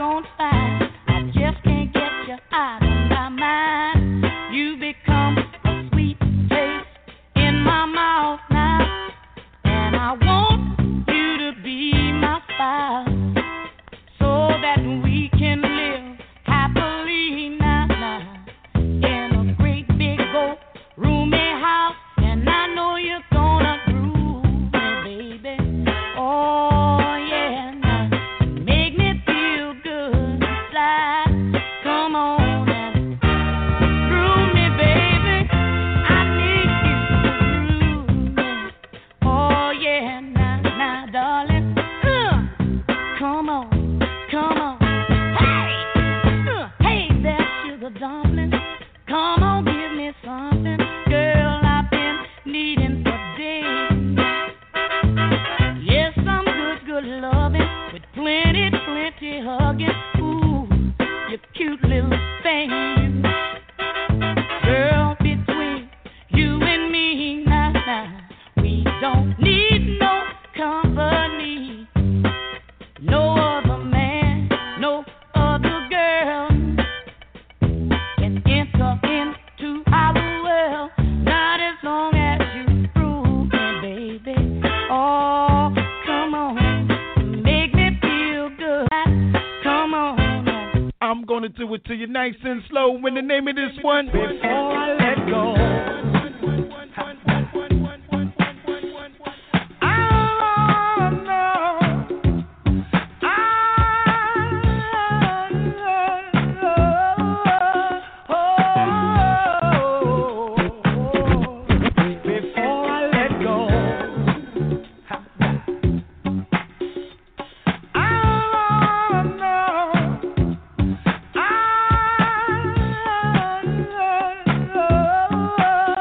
on fire. I just can't get you out of my mind. You become a sweet taste in my mouth now, and I want you to be my spouse so that we can live happily now, now in a great big old roomy house. And I know you're gonna groove me, baby. Oh yeah, now make me feel good inside. Come on and groove me, baby. I need you to groove me. Oh yeah, now, now, darling. Uh, come on, come on. Hey, uh, hey there, sugar dumpling. Come on, give me something, girl. I've been needing for days. Yes, some good, good loving with plenty, plenty hugging. Ooh, you cute little thing. Girl, between you and me, now, now, we don't need no company. No other man, no other girl can enter into our world. Not as long as you prove me, baby. Oh, come on, make me feel good. Come on. I'm gonna do it to you nice and slow. When the name of this one, before I let go. I know. Before I let go, I know.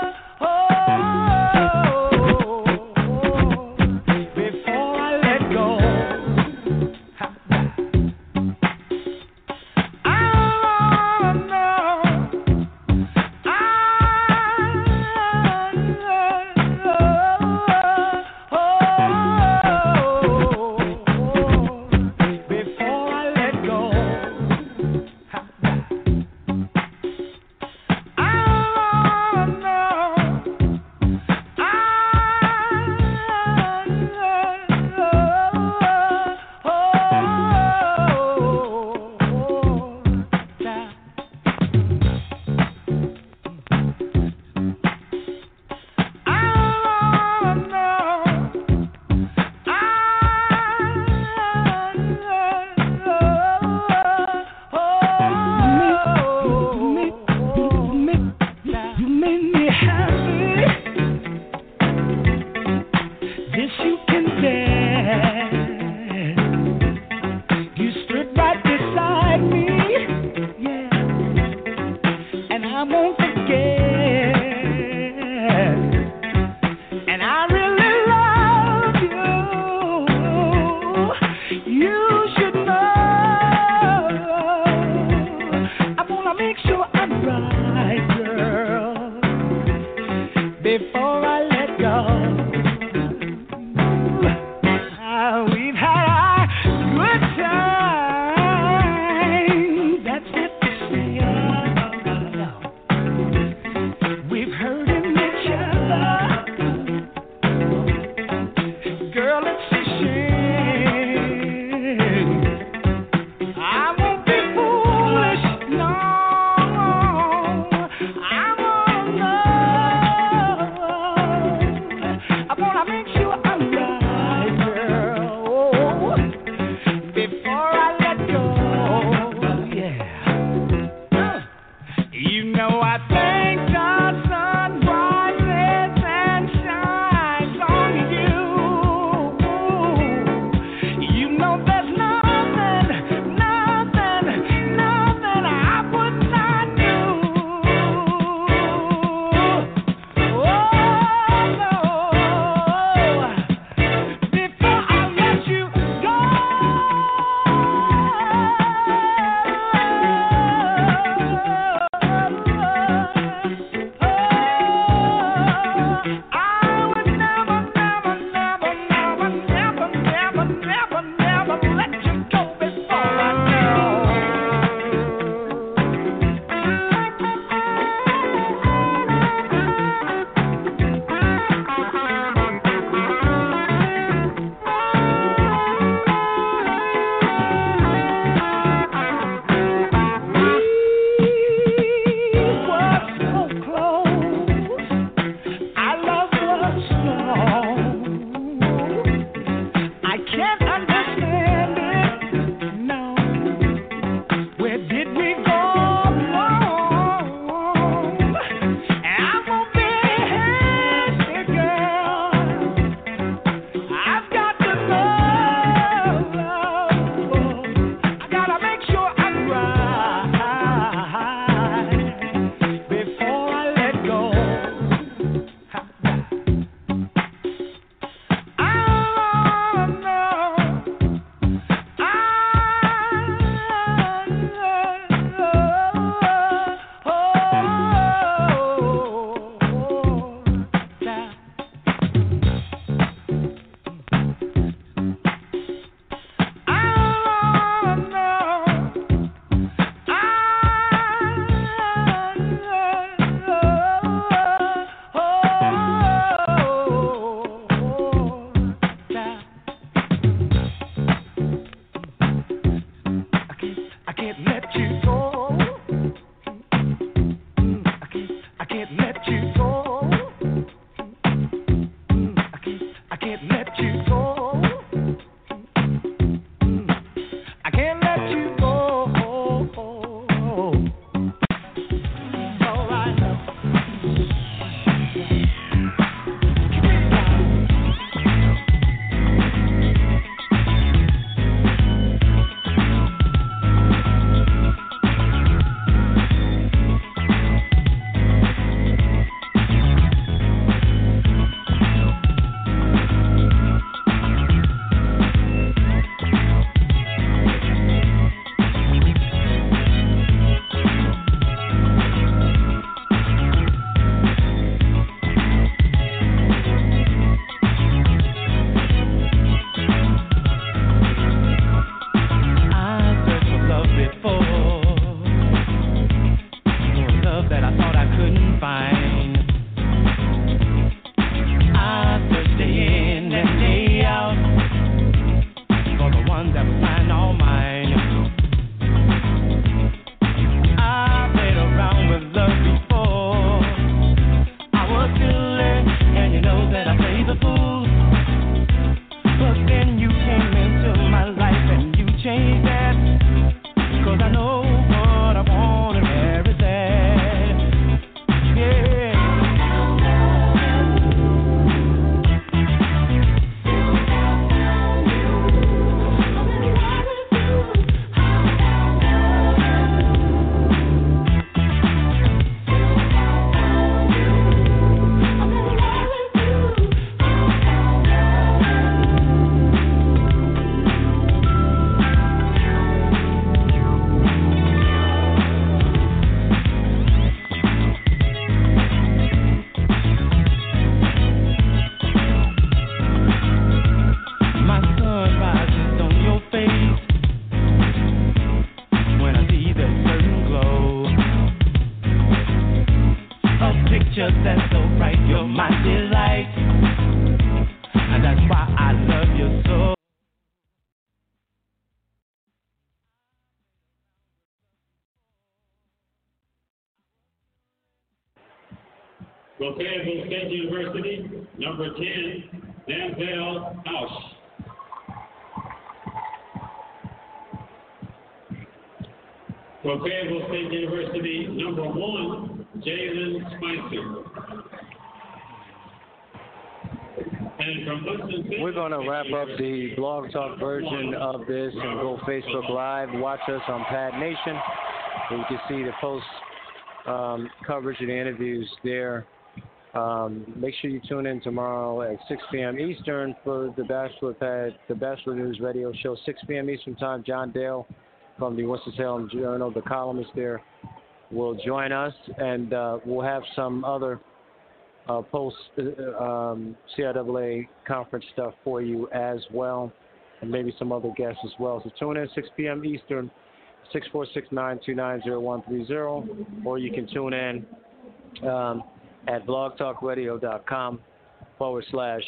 let you go. Mm, I can't, I can't let you go. Mm, I can't, I can't let you go. Mm, I can't let you go. All right now. Fayetteville State University, number ten, Denzel House. For Fayetteville State University, number one, Jalen Spicer. And from Winston-Salem, we're going to wrap up the Blog Talk version of this and go Facebook Live. Watch us on Pad Nation, where you can see the post um, coverage and the interviews there. Um, make sure you tune in tomorrow at six p.m. Eastern for the Bachelor Pad, the Bachelor News Radio Show. six p.m. Eastern Time. John Dale from the Winston-Salem Journal, the columnist there, will join us, and uh, we'll have some other uh, post uh, um, C I A A conference stuff for you as well, and maybe some other guests as well. So tune in six p.m. Eastern, six four six, nine two nine, zero one three zero, or you can tune in um, at blogtalkradio.com forward slash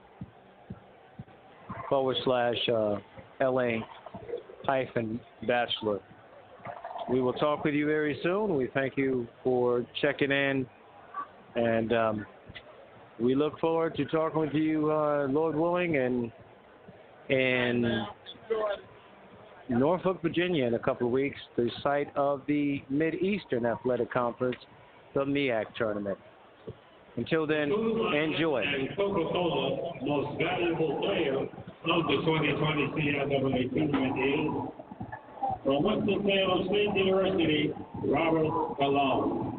forward slash uh, LA hyphen bachelor. We will talk with you very soon. We thank you for checking in, and um, we look forward to talking with you, uh, Lord willing, and in Norfolk, Virginia in a couple of weeks, the site of the Mid-Eastern Athletic Conference, the M E A C tournament. Until then, enjoy. And Coca-Cola most valuable player of the twenty twenty C I A A tournament is, from Winston-Salem State University, Robert Colon.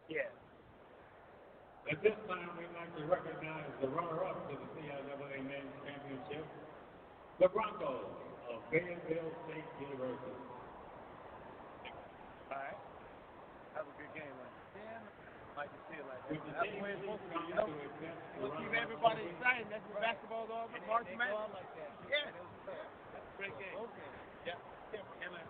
Yeah. At this time, we'd like to recognize the runner-up to the C I A A Men's Championship, the Broncos of Fayetteville State University. All right. That was a good game, right? Yeah. Like you see it like With that. the That's the team way it's supposed to be, you trying know? to accept the We'll keep runner-up everybody trophy. excited. That's what basketball's all about. March They go Madness. out like that. Yeah. That's a great game. Okay. Yeah. Yeah, man.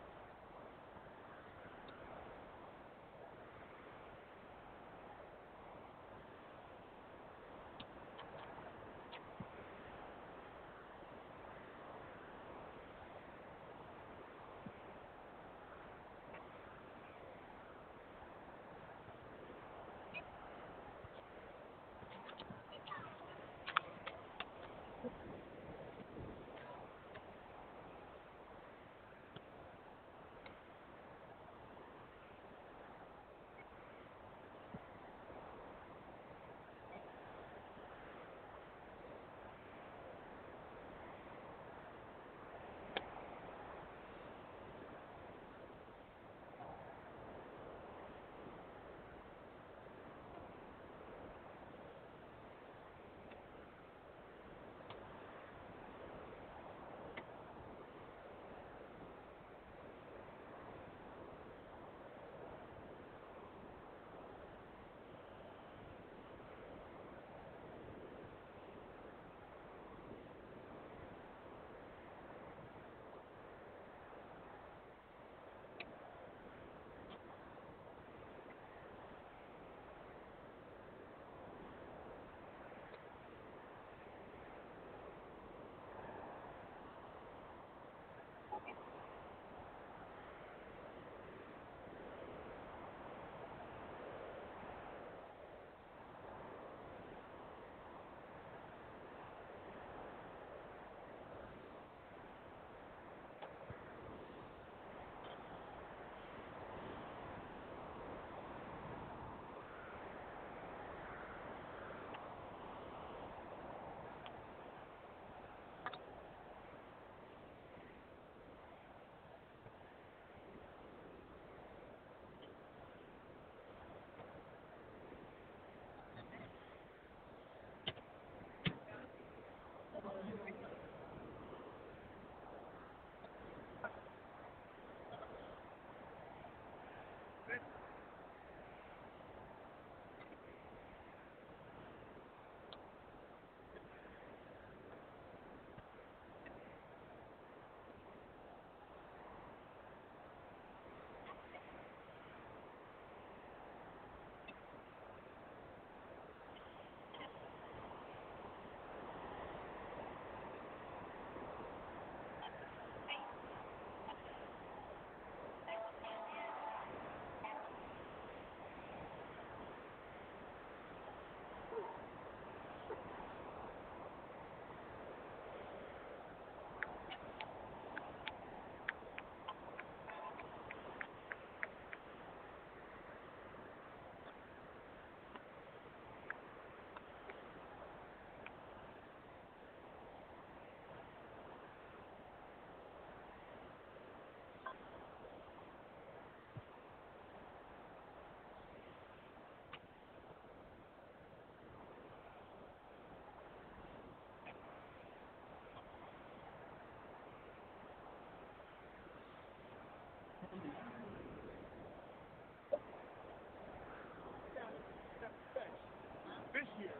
This year.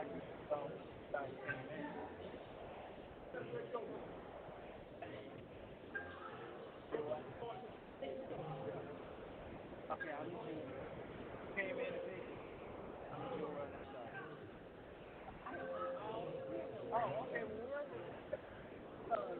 Okay, I'll meet you. Came in today. I'll meet you over on that side. Oh, okay. Well, where is it? Uh,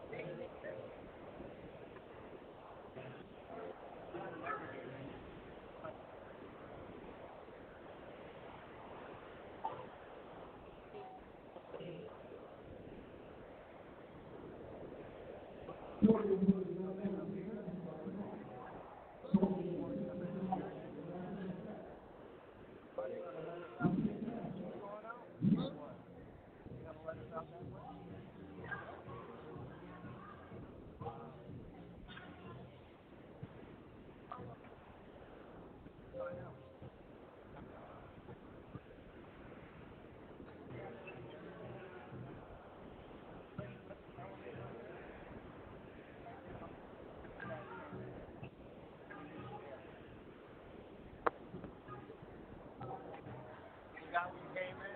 got when you came in?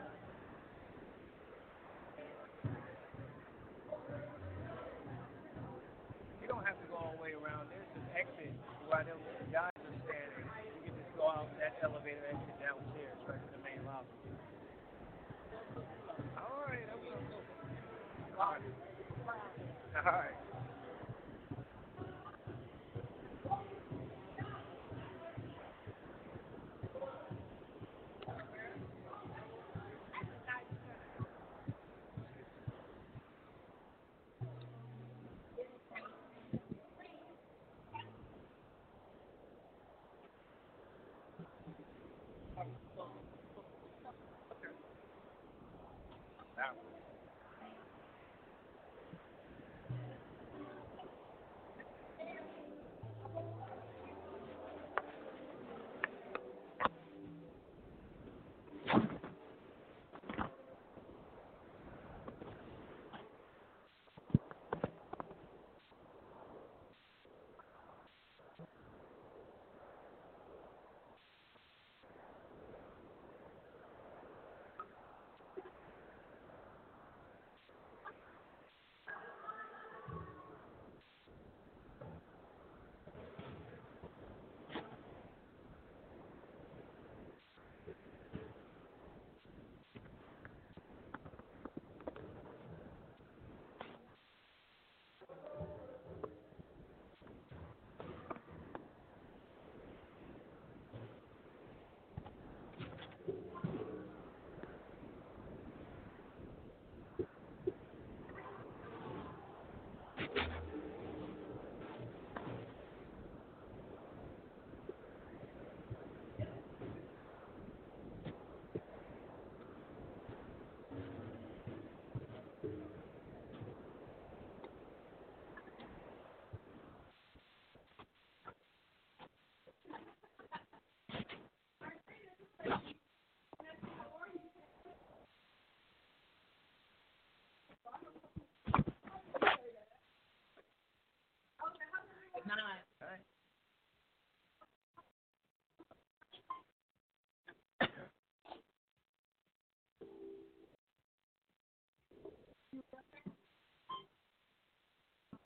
You don't have to go all the way around. There's an exit where them guys are standing. You can just go out that elevator exit downstairs right to the main lobby. All right, that's what I'm doing. All right. All right.